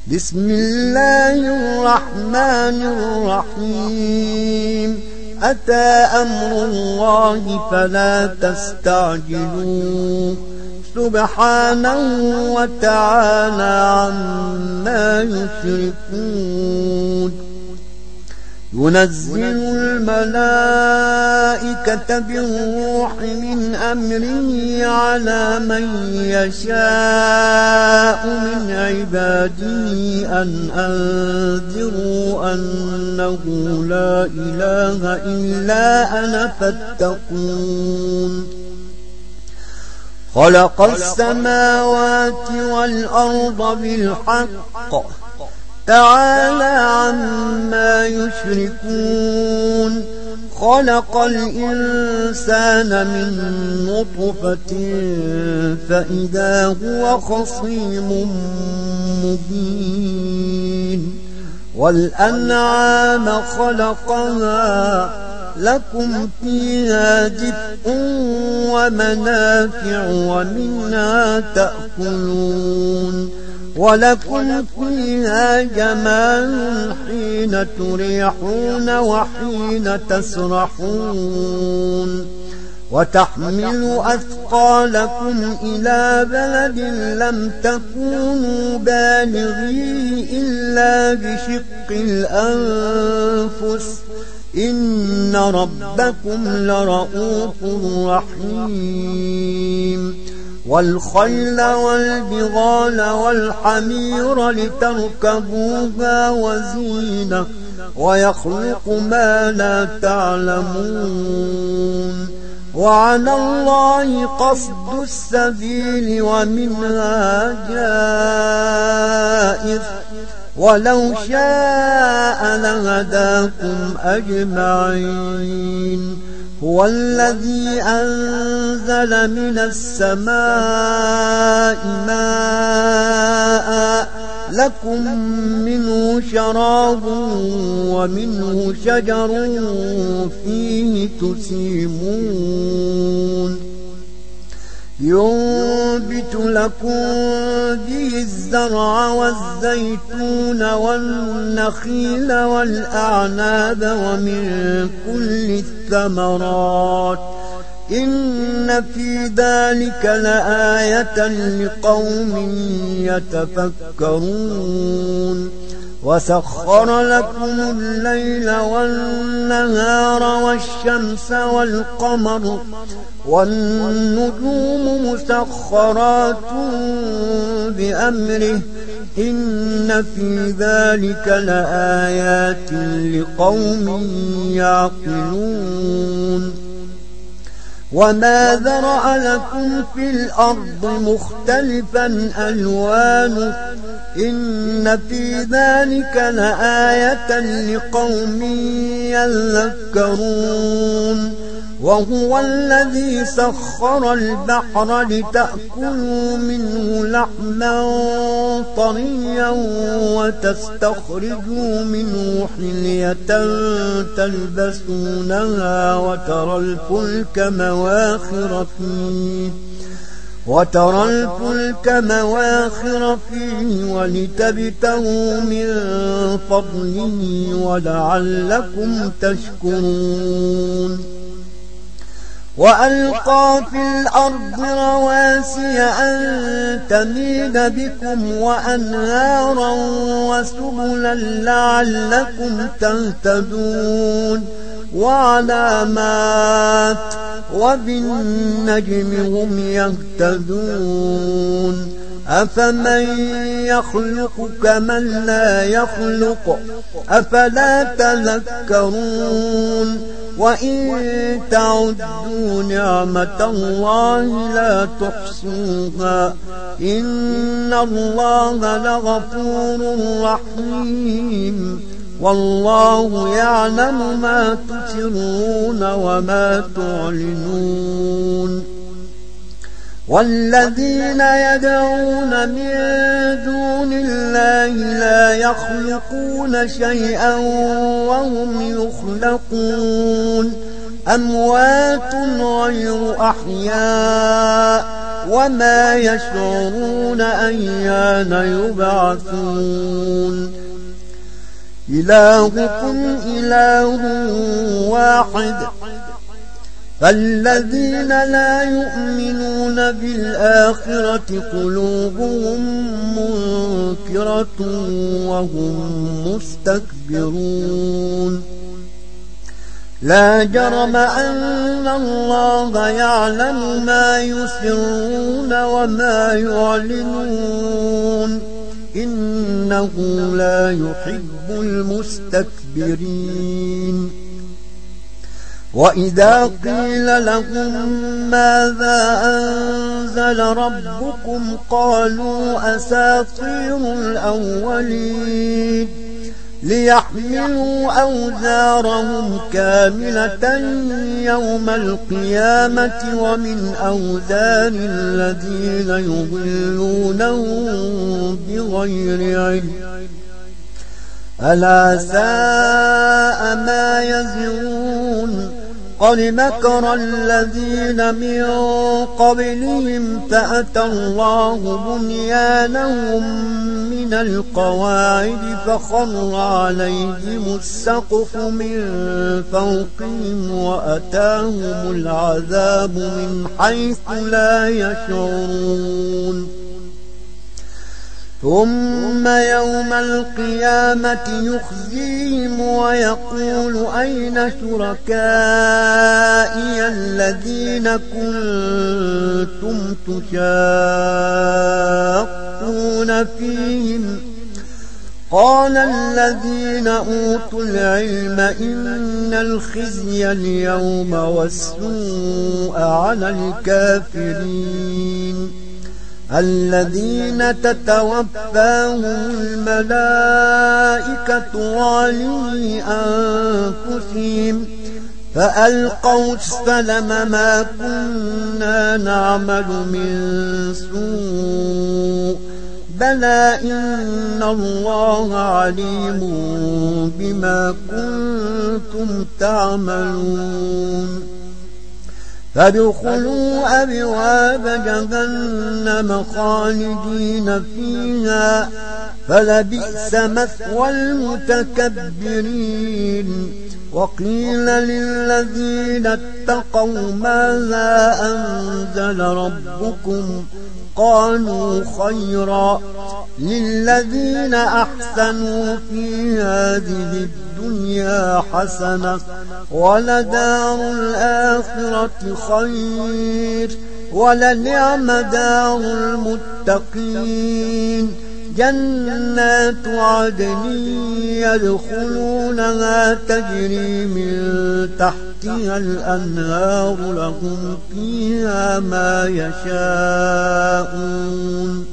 بسم الله الرحمن الرحيم أتى أمر الله فلا تستعجلوه سبحانه وتعالى عما يشركون ينزل الملائكة بالروح من أمره على من يشاء من عباده أن أنذروا أنه لا إله إلا أنا فاتقون خلق السماوات والأرض بالحق تعالى عما يشركون خلق الإنسان من نطفة فإذا هو خصيم مبين والأنعام خلقها لكم فيها دفء ومنافع ومنها تأكلون ولكم فيها جمال حين تريحون وحين تسرحون وتحمل أثقالكم إلى بلد لم تكونوا بالغيه إلا بشق الأنفس إن ربكم لرؤوف رحيم والخيل والبغال والحمير لتركبوها وزينة ويخلق ما لا تعلمون وعلى الله قصد السبيل ومنها جائر ولو شاء لهداكم أجمعين هو الذي أنزل من السماء ماء لكم منه شراب ومنه شجر فيه تسيمون ينبت لكم به الزرع والزيتون والنخيل والأعناب ومن كل الثمرات إن في ذلك لآية لقوم يتفكرون وسخر لكم الليل والنهار والشمس والقمر والنجوم مسخرات بأمره إن في ذلك لآيات لقوم يعقلون وما ذرأ لكم في الأرض مختلفا ألوانه إن في ذلك لآية لقوم يذكرون وهو الذي سخر البحر لتأكلوا منه لحما طريا وتستخرجوا منه حلية تلبسونها وترى الفلك مواخر فيه ولتبتغوا من فضله ولعلكم تشكرون وألقى في الأرض رواسي أن تميد بكم وأنهارا وسبلا لعلكم تهتدون وعلامات وبالنجم هم يهتدون أفمن يخلق كمن لا يخلق أفلا تذكرون وإن تعدوا نعمة الله لا تحصوها إن الله لغفور رحيم والله يعلم ما تسرون وما تعلنون والذين يدعون من دون الله لا يخلقون شيئا وهم يخلقون أموات غير أحياء وما يشعرون أيان يبعثون إلهكم إله واحد فالذين لا يؤمنون بالآخرة قلوبهم منكرة وهم مستكبرون لا جرم أن الله يعلم ما يسرون وما يعلنون إنه لا يحب المستكبرين وإذا قيل لهم ماذا أنزل ربكم قالوا أساطير الأولين ليحملوا أوزارهم كاملة يوم القيامة ومن أوزار الذين يضلونهم بغير علم ألا ساء ما يزرون قد مكر الذين من قبلهم فأتى الله بنيانهم من القواعد فخر عليهم السقف من فوقهم وأتاهم العذاب من حيث لا يشعرون ثم يوم القيامة يخزيهم ويقول أين شركائي الذين كنتم تشاقون فيهم قال الذين أوتوا العلم إن الخزي اليوم والسوء على الكافرين الذين تتوفاهم الملائكة ظالمي أنفسهم فألقوا السلم ما كنا نعمل من سوء بلى إن الله عليم بما كنتم تعملون فادخلوا أبواب جهنم خالدين فيها فلبئس مثوى المتكبرين وقيل للذين اتقوا ماذا أنزل ربكم قالوا خيرا للذين أحسنوا في هذه الدنيا حسنة ولدار الآخرة خير ولنعم دار المتقين جنات عدن يدخلونها تجري من تحتها الأنهار لهم فيها ما يشاءون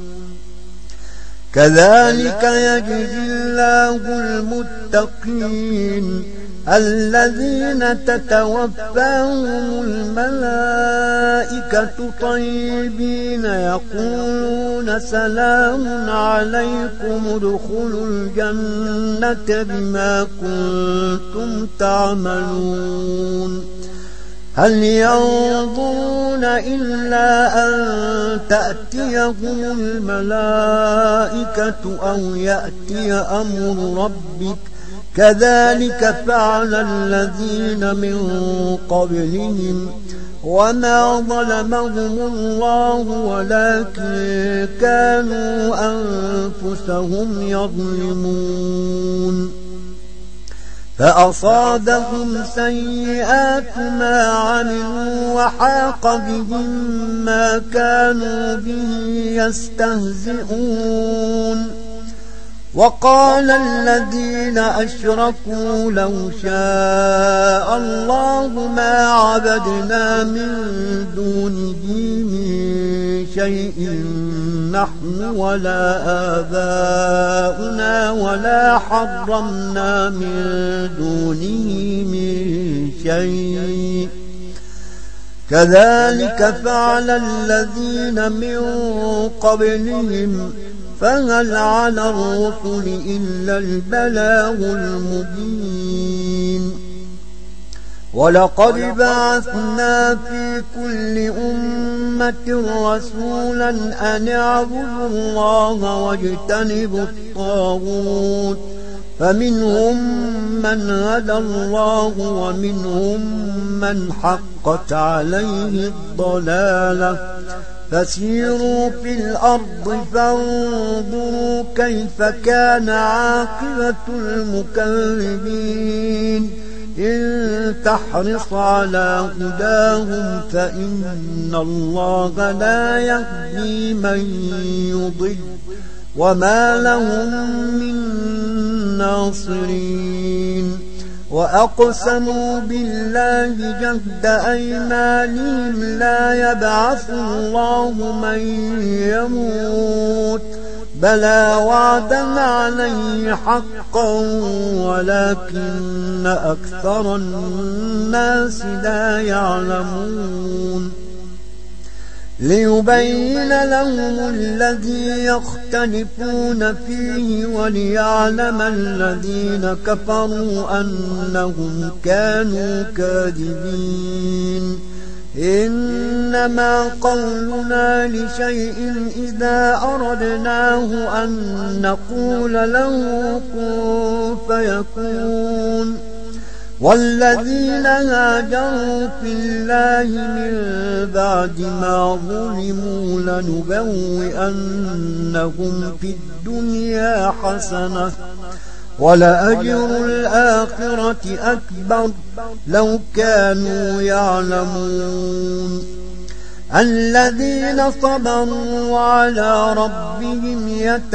كذلك يجزي الله المتقين الذين تتوفاهم الملائكة طيبين يقولون سلام عليكم ادخلوا الجنة بما كنتم تعملون هل ينظرون إلا أن تأتيهم الملائكة أو يأتي أمر ربك كذلك فعل الذين من قبلهم وما ظلمهم الله ولكن كانوا أنفسهم يظلمون فأصابهم سيئات ما عملوا وحاق بهم ما كانوا به يستهزئون وقال الذين أشركوا لو شاء الله ما عبدنا من دونه من شيء نحن ولا آباؤنا ولا حرمنا من دونه من شيء كذلك فعل الذين من قبلهم فهل على الرسل إلا البلاغ المبين ولقد بعثنا في كل أمة رسولا أن اعبدوا الله واجتنبوا الطاغوت فمنهم من هدى الله ومنهم من حقت عليه الضلالة فسيروا في الأرض فانظروا كيف كان عاقبة المكذبين إن تحرص على هداهم فإن الله لا يهدي من يضل وما لهم من ناصرين وأقسموا بالله جهد أيمانهم لا يبعث الله من يموت بلى وعدا عليه حقا ولكن أكثر الناس لا يعلمون ليبين لهم الذي يختلفون فيه وليعلم الذين كفروا أنهم كانوا كاذبين إنما قولنا لشيء إذا أردناه أن نقول له كن فيكون والذين هاجروا في الله من بعد ما ظلموا لنبوئنهم في الدنيا حسنة ولأجر الآخرة أكبر لو كانوا يعلمون الذين صبروا وعلى ربهم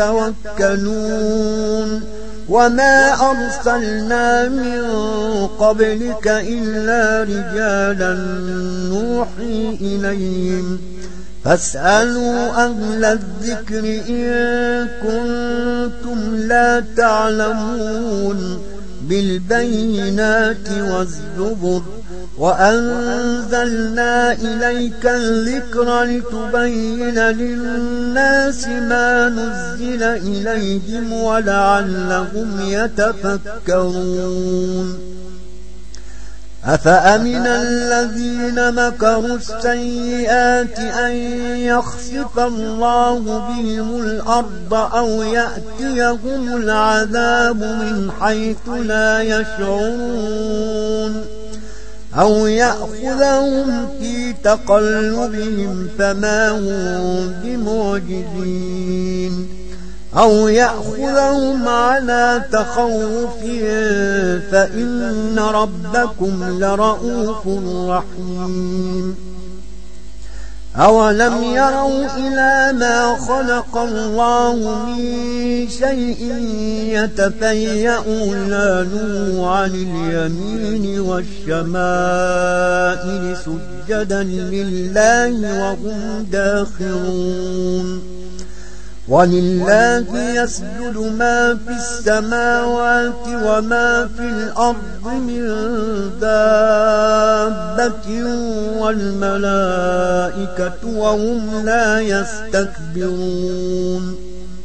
يتوكلون وما أرسلنا من قبلك إلا رجالا نوحي إليهم فاسألوا أهل الذكر إن كنتم لا تعلمون بالبينات والزبر وأنزلنا إليك الذكر لتبين للناس ما نزل إليهم ولعلهم يتفكرون أفأمن الذين مكروا السيئات أن يخسف الله بهم الأرض أو يأتيهم العذاب من حيث لا يشعرون أو يأخذهم في تقلبهم فما هم بمعجزين أو يأخذهم على تخوف فإن ربكم لرؤوف رحيم أولم يروا إلى ما خلق الله من شيء يتفيأ ظلاله عن اليمين والشمائل سجدا لله وهم داخرون ولله يسجد ما في السماوات وما في الأرض من دابة والملائكة وهم لا يستكبرون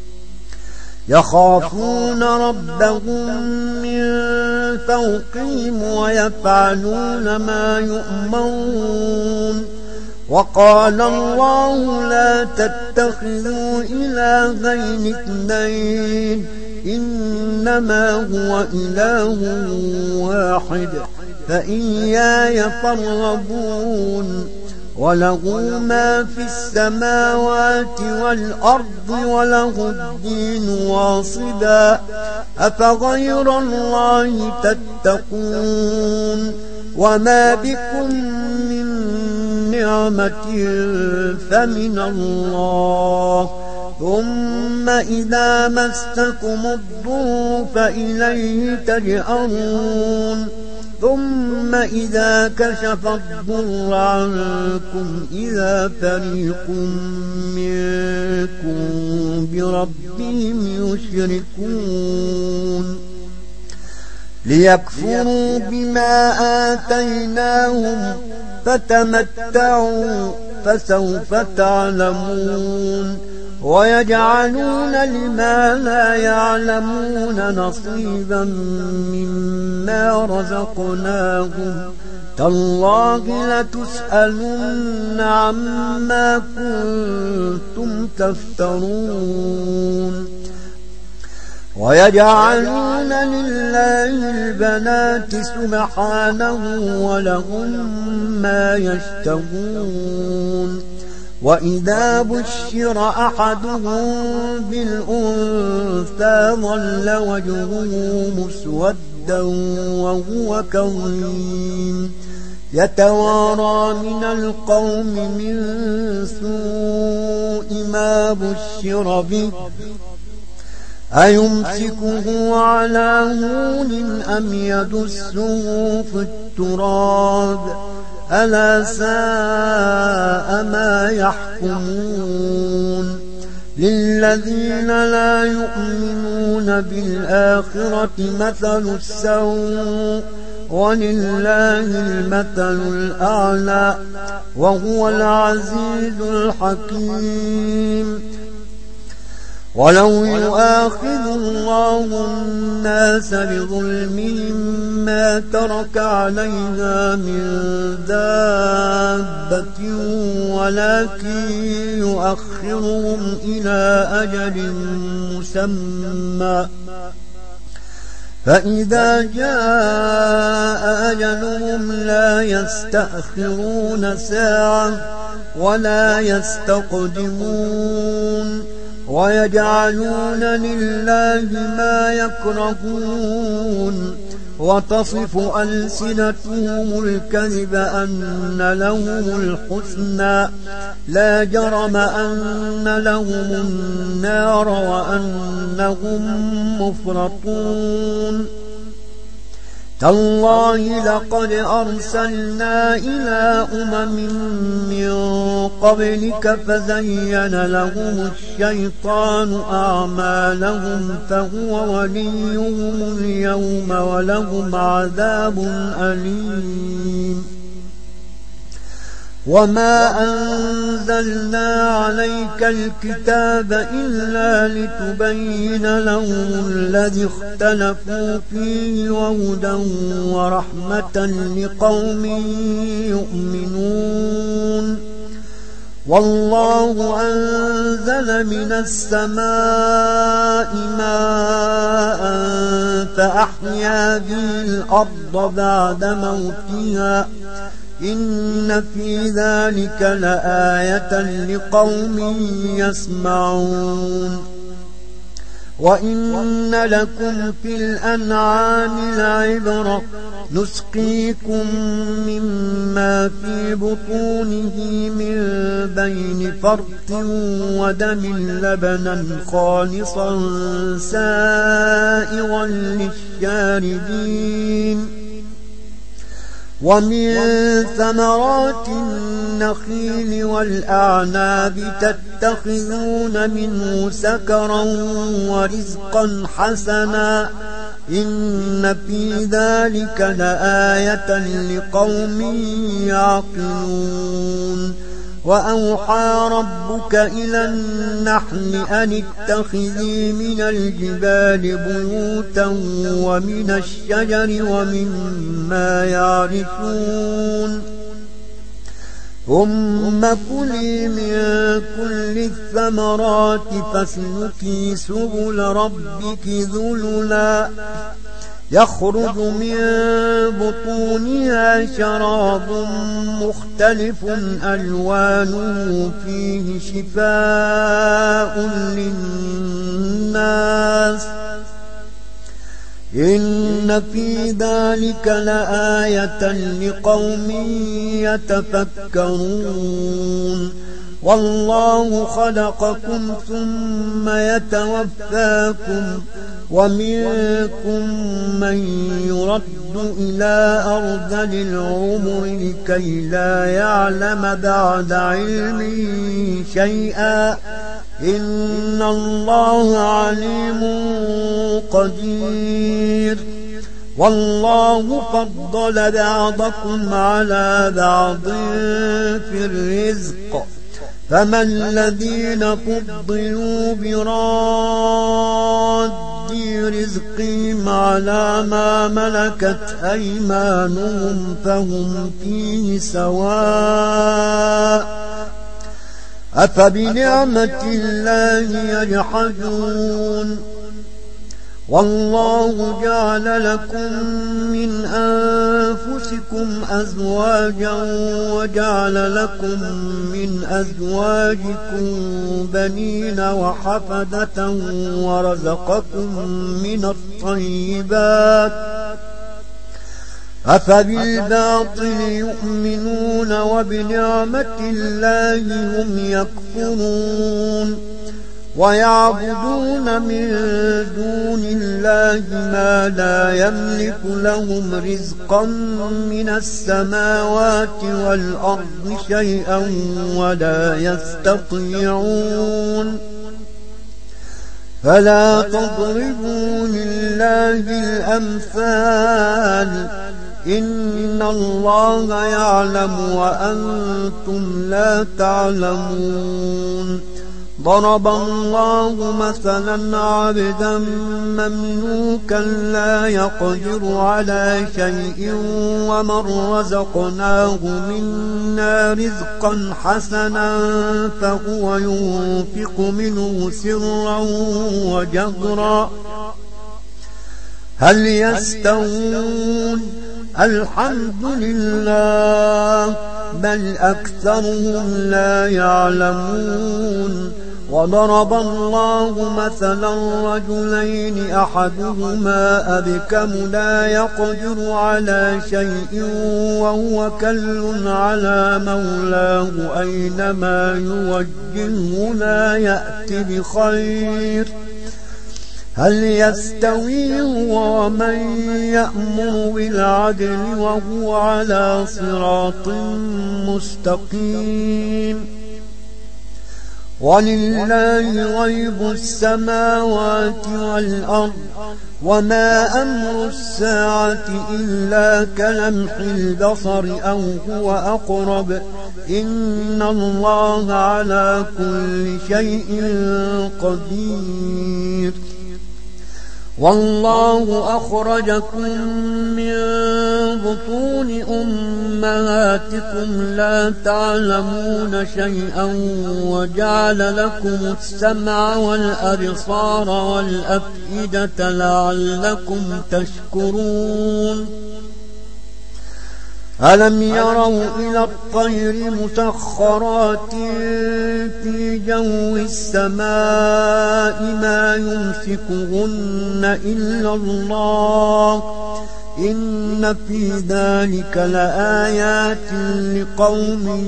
يخافون ربهم من فوقهم ويفعلون ما يؤمرون وقال الله لا تتخذوا إلهين اثنين إنما هو إله واحد فإياي فارهبون وله ما في السماوات والأرض وله الدين واصبا أفغير الله تتقون وما بكم من نعمة فمن الله ثم إذا مسكم الضر فإليه تجأرون ثم إذا كشف الضر عنكم إذا فريق منكم بربهم يشركون ليكفروا بما آتيناهم فتمتعوا فسوف تعلمون ويجعلون لما لا يعلمون نصيبا مما رزقناهم تالله لتسألن عما كنتم تفترون ويجعلون لله البنات سبحانه ولهم ما يشتهون وإذا بشر أحدهم بالأنثى ظل وجهه مسودا وهو كظيم يتوارى من القوم من سوء ما بشر به أيمسكه على هون أم يدسه في التراب ألا ساء ما يحكمون للذين لا يؤمنون بالآخرة مثل السوء ولله المثل الأعلى وهو العزيز الحكيم ولو يؤاخذ الله الناس بظلمهم ما ترك عليها من دابة ولكن يؤخرهم إلى أجل مسمى فإذا جاء أجلهم لا يستأخرون ساعة ولا يستقدمون ويجعلون لله ما يكرهون وتصف ألسنتهم الكذب أن لهم الحسنى لا جرم أن لهم النار وأنهم مفرطون تالله لقد أرسلنا إلى من قبلك فزين لهم الشيطان أعمالهم فهو وليهم اليوم ولهم عذاب أليم وما أنزلنا عليك الكتاب إلا لتبين لهم الذي اختلفوا فيه وهدى ورحمة لقوم يؤمنون والله أنزل من السماء ماء فأحيا به الأرض بعد موتها إن في ذلك لآية لقوم يسمعون وإن لكم في الأنعام لعبرة نسقيكم مما في بطونه من بين فرث ودم لبنا خالصا سائغا للشاربين ومن ثمرات النخيل والأعناب تتخذون منه سكرا ورزقا حسنا إن في ذلك لآية لقوم يعقلون وأوحى ربك إلى النحل أن اتخذي من الجبال بيوتا ومن الشجر ومما يعرشون ثم كلي من كل الثمرات فاسلكي سبل ربك ذللا يخرج من بطونها شراب مختلف ألوانه فيه شفاء للناس إن في ذلك لآية لقوم يتفكرون والله خلقكم ثم يتوفاكم ومنكم من يرد إلى أرذل العمر لكي لا يعلم بعد علم شيئا إن الله عليم قدير والله فضل بعضكم على بعض في الرزق فما الذين فضلوا براد رزق رزقهم على ما ملكت أيمانهم فهم فيه سواء أفبنعمة الله يجحدون والله جعل لكم من أنفسكم أزواجا وجعل لكم من أزواجكم بنين وحفدة ورزقكم من الطيبات أفبالباطل يؤمنون وبنعمة الله هم يكفرون ويعبدون من دون الله ما لا يملك لهم رزقا من السماوات والأرض شيئا ولا يستطيعون فلا تضربوا لله الأمثال إن الله يعلم وأنتم لا تعلمون ضرب الله مثلا عبدا مملوكا لا يقدر على شيء ومن رزقناه منا رزقا حسنا فهو ينفق منه سرا وجهرا هل يستوون الحمد لله بل أكثرهم لا يعلمون وضرب الله مثلا رجلين أحدهما أبكم لا يقدر على شيء وهو كل على مولاه أينما يوجهه لا يأتي بخير هل يستوي هو ومن يأمر بالعدل وهو على صراط مستقيم ولله غيب السماوات والأرض وما أمر الساعة إلا كلمح البصر أو هو أقرب إن الله على كل شيء قدير والله أخرجكم من بطون أمهاتكم لا تعلمون شيئا وجعل لكم السمع والأبصار والأفئدة لعلكم تشكرون ألم يروا إلى الطير مسخرات في جو السماء ما يمسكهن إلا الله إن في ذلك لآيات لقوم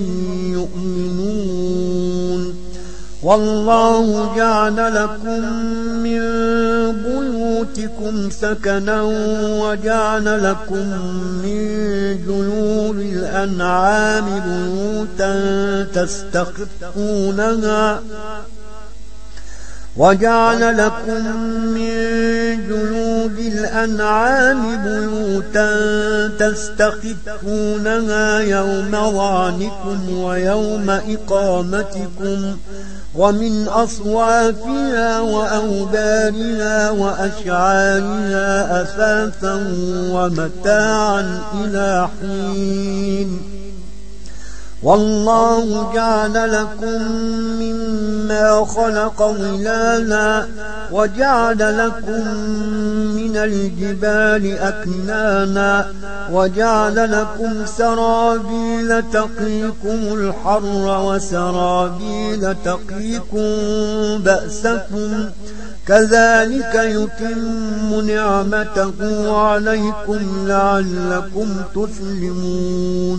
يؤمنون والله جعل لكم من بيوتكم سكنا وجعل لكم من جلود الأنعام بيوتا تستخفونها وجعل لكم من جلود الأنعام بيوتا تستخفونها يوم ظعنكم ويوم إقامتكم ومن أصوافها وأوبارها وأشعارها أثاثا ومتاعا إلى حين والله جعل لكم مما خلق ظلالا وجعل لكم من الجبال أكنانا وجعل لكم سرابيل تقيكم الحر وسرابيل تقيكم بأسكم كذلك يتم نعمته عليكم لعلكم تسلمون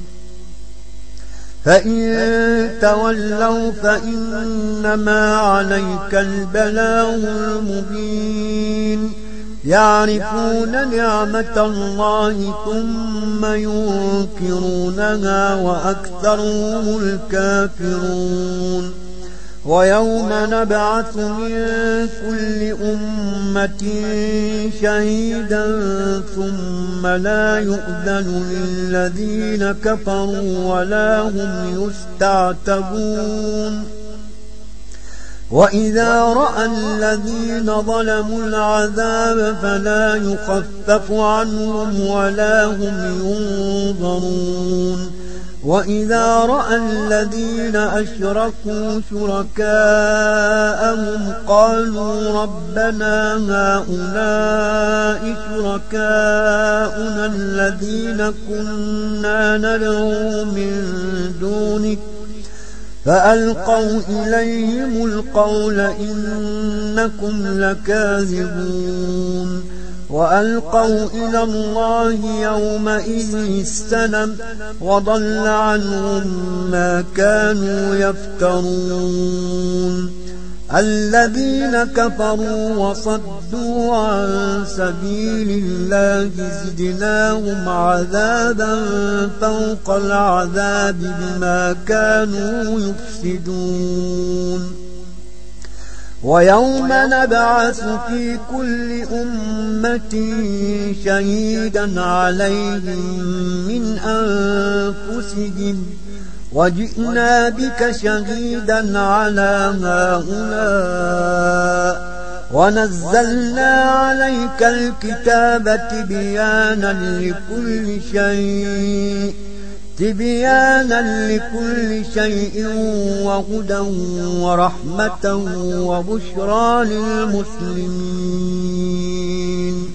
فإن تولوا فإنما عليك البلاغ المبين يعرفون نعمة الله ثم ينكرونها وأكثرهم الكافرون ويوم نبعث من كل أمة شهيدا ثم لا يؤذن للذين كفروا ولا هم يستعتبون وإذا رأى الذين ظلموا العذاب فلا يخفف عنهم ولا هم ينظرون وإذا رأى الذين أشركوا شركاءهم قالوا ربنا هؤلاء شركاؤنا الذين كنا ندعو من دونك فألقوا إليهم القول إنكم لكاذبون وألقوا إلى الله يومئذ السلم وضل عنهم ما كانوا يفترون الذين كفروا وصدوا عن سبيل الله زدناهم عذابا فوق العذاب بما كانوا يفسدون ويوم نبعث في كل أمة شهيدا عليهم من أنفسهم وجئنا بك شهيدا على هؤلاء ونزلنا عليك الكتاب تبيانا لكل شيء وهدى ورحمة وبشرى للمسلمين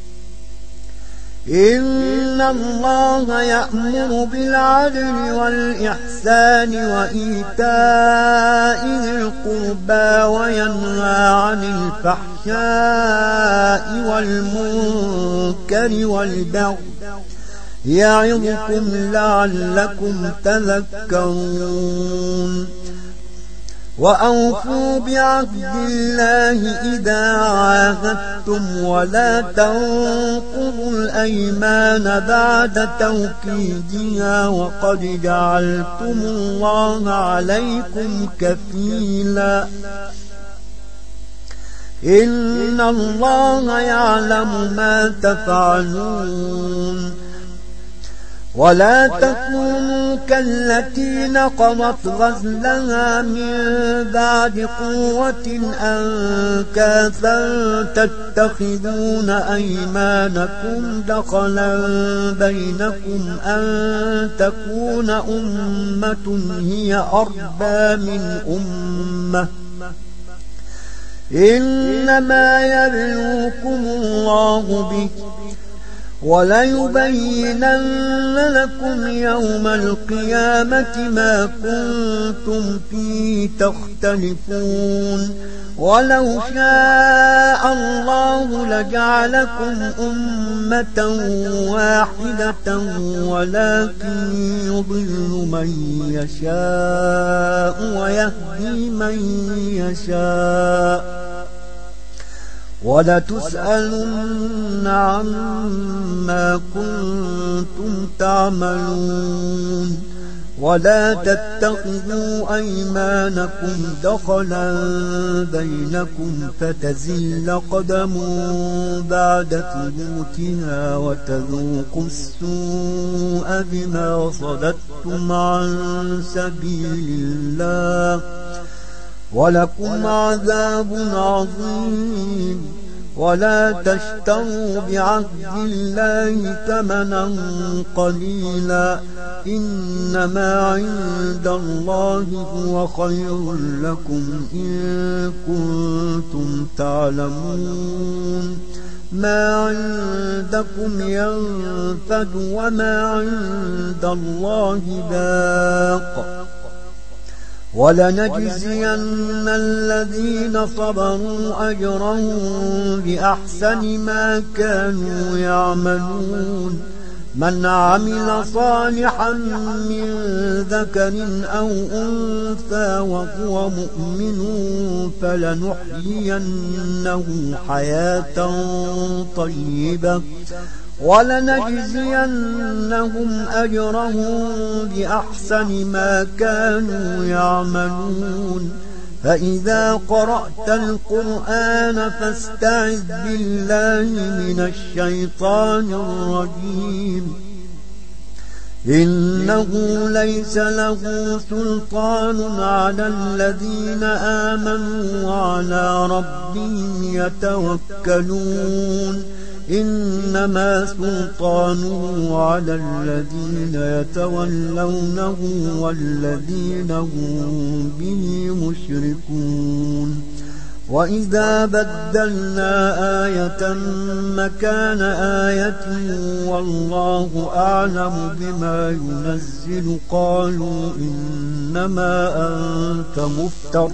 إن الله يأمر بالعدل والإحسان وإيتاء ذي القربى وينهى عن الفحشاء والمنكر والبغي يعظكم لعلكم تذكرون وأوفوا بعهد الله إذا عاهدتم ولا تنقضوا الأيمان بعد توكيدها وقد جعلتم الله عليكم كفيلا إن الله يعلم ما تفعلون ولا تكونوا كالتي نقضت غزلها من بعد قوة أنكاثا تتخذون أيمانكم دخلا بينكم أن تكون أمة هي أربى من أمة إنما يبلوكم الله به وليبينن لكم يوم القيامة ما كنتم فيه تختلفون ولو شاء الله لجعلكم أمة واحدة ولكن يضل من يشاء ويهدي من يشاء ولتسألن عما كنتم تعملون ولا تتخذوا أيمانكم دخلا بينكم فتزل قدم بعد ثبوتها وتذوقوا السوء بما صددتم عن سبيل الله ولكم عذاب عظيم ولا تشتروا بعهد الله ثمنا قليلا إنما عند الله هو خير لكم إن كنتم تعلمون ما عندكم ينفد وما عند الله باق ولنجزين الذين صبروا أجرهم بأحسن ما كانوا يعملون من عمل صالحا من ذكر أو أنثى وهو مؤمن فلنحيينه حياة طيبة ولنجزينهم أجرهم بأحسن ما كانوا يعملون فإذا قرأت القرآن فاستعذ بالله من الشيطان الرجيم إنه ليس له سلطان على الذين آمنوا وعلى ربهم يتوكلون إنما سلطانه على الذين يتولونه والذين هم به مشركون وإذا بدلنا آية مكان آية والله أعلم بما ينزل قالوا إنما أنت مفتر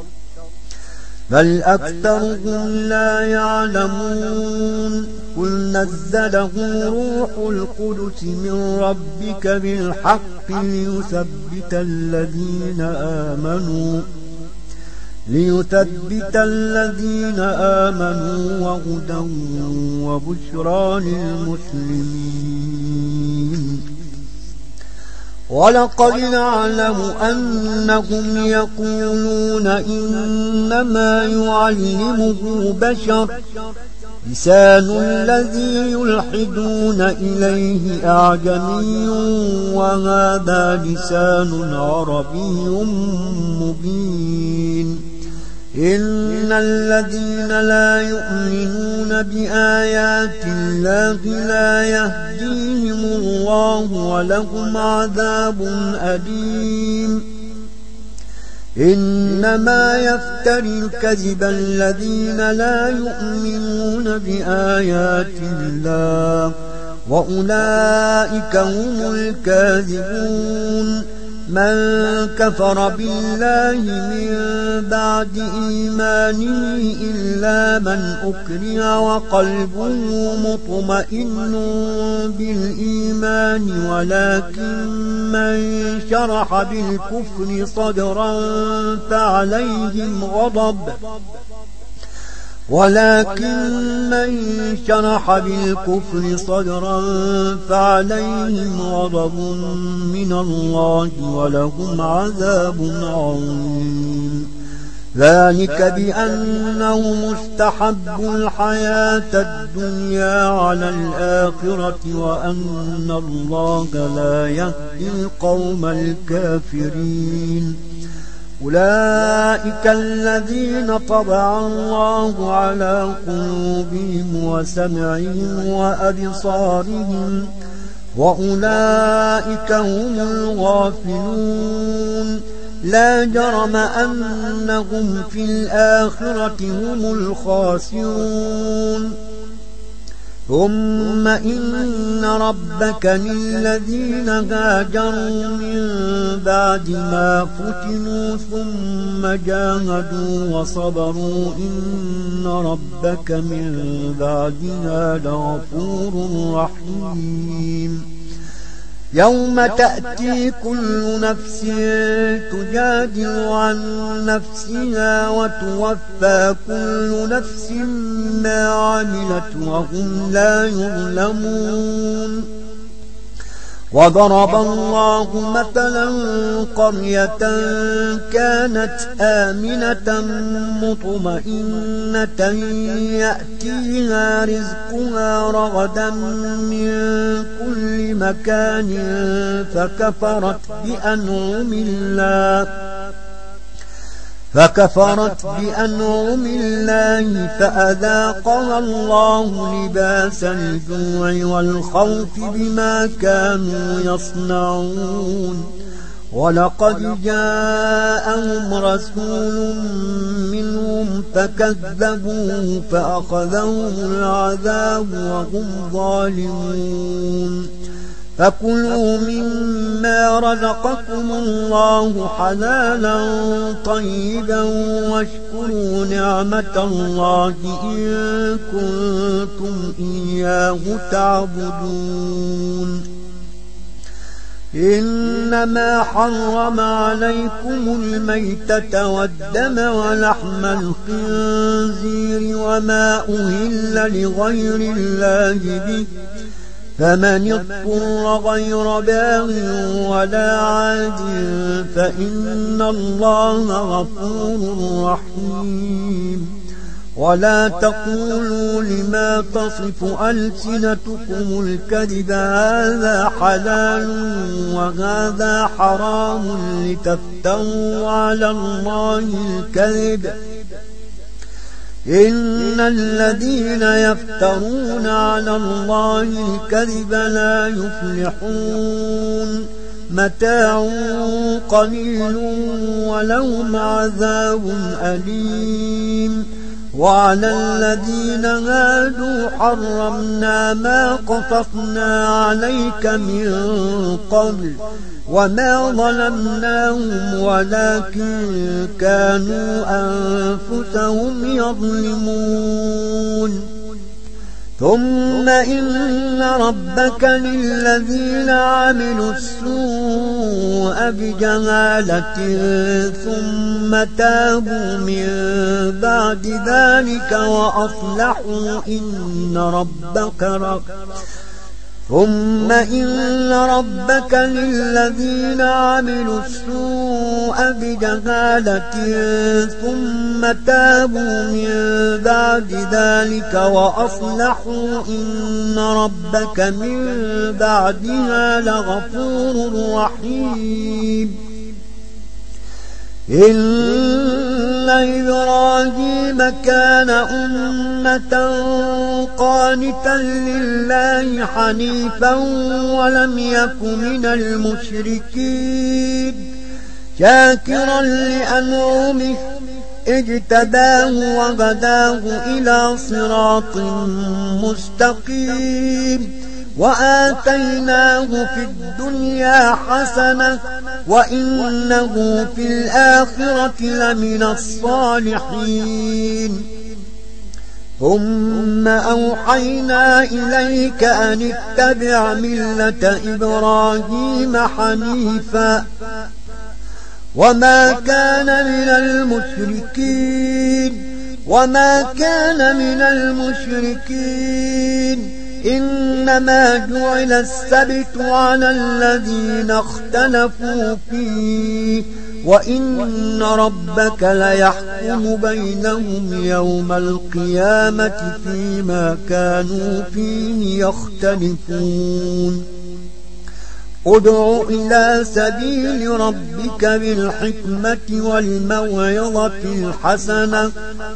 بل أكثرهم لا يعلمون قل نزله روح القدس من ربك بالحق ليثبت الذين آمنوا وهدى وبشرى للمسلمين ولقد نعلم أنهم يقولون إنما يعلمه بشر لسان الذي يلحدون إليه أعجمي وهذا لسان عربي مبين إن الذين لا يؤمنون بآيات الله لا يهديهم الله ولهم عذاب أليم إنما يفتري الكذب الذين لا يؤمنون بآيات الله وأولئك هم الكاذبون من كفر بالله من بعد إيمانه إلا من أكره وقلبه مطمئن بالإيمان ولكن من شرح بالكفر صدرا فعليهم غضب من الله ولهم عذاب عظيم ذلك بأنهم استحبوا الحياة الدنيا على الآخرة وأن الله لا يهدي القوم الكافرين أولئك الذين طبع الله على قلوبهم وسمعهم وأبصارهم وأولئك هم الغافلون لا جرم أنهم في الآخرة هم الخاسرون ثم إن ربك للذين هاجروا من بعد ما فتنوا ثم جاهدوا وصبروا إن ربك من بعدها لغفور رحيم يوم تأتي كل نفس تجادل عن نفسها وتوفى كل نفس ما عملت وهم لا يظلمون وضرب الله مثلا قرية كانت آمنة مطمئنة يأتيها رزقها رغدا من كل مكان فكفرت بأنعم الله فأذاقها الله لباس الجوع والخوف بما كانوا يصنعون ولقد جاءهم رسول منهم فكذبوه فأخذهم العذاب وهم ظالمون فكلوا مما رزقكم الله حلالا طيبا واشكروا نعمة الله إن كنتم إياه تعبدون إنما حرم عليكم الميتة والدم ولحم الخنزير وما أهل لغير الله به فمن اضطر غير باغ ولا عاد فإن الله غفور رحيم ولا تقولوا لما تصف ألسنتكم الكذب هذا حلال وهذا حرام لتفتروا على الله الكذب إن الذين يفترون على الله الكذب لا يفلحون متاع قليل ولهم عذاب أليم وعلى الذين هادوا حرمنا ما قصصنا عليك من قبل وما ظلمناهم ولكن كانوا أنفسهم يظلمون ثم إن ربك للذين عملوا السوء بجهالة ثم تابوا من بعد ذلك وأصلحوا ثم إن ربك للذين عملوا السوء بجهالة ثم تابوا من بعد ذلك وأصلحوا إن ربك من بعدها لغفور رحيم إن إبراهيم كان أمة قانتا لله حنيفا ولم يك من المشركين شاكرا لأنعمه اجتباه وهداه إلى صراط مستقيم وآتيناه في الدنيا حسنة وإنه في الآخرة لمن الصالحين ثم أوحينا إليك أن اتبع ملة إبراهيم حنيفا وما كان من المشركين إنما جعل السبت على الذين اختلفوا فيه وإن ربك ليحكم بينهم يوم القيامة فيما كانوا فيه يختلفون ادع إلى سبيل ربك بالحكمة والموعظة الحسنة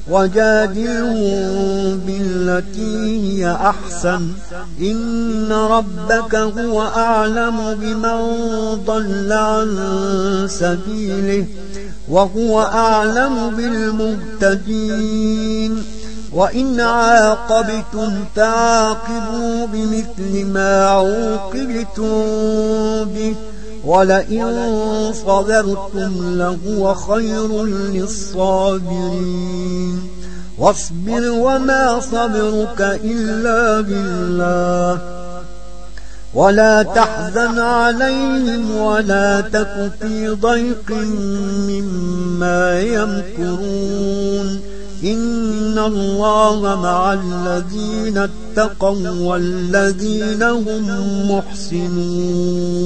وجادلهم بالتي هي أحسن إن ربك هو أعلم بمن ضل عن سبيله وهو أعلم بالمهتدين وإن عاقبتم فعاقبوا بمثل ما عوقبتم به ولئن صبرتم لهو خير للصابرين واصبر وما صبرك إلا بالله ولا تحزن عليهم ولا تك في ضيق مما يمكرون إن الله مع الذين اتقوا والذين هم محسنون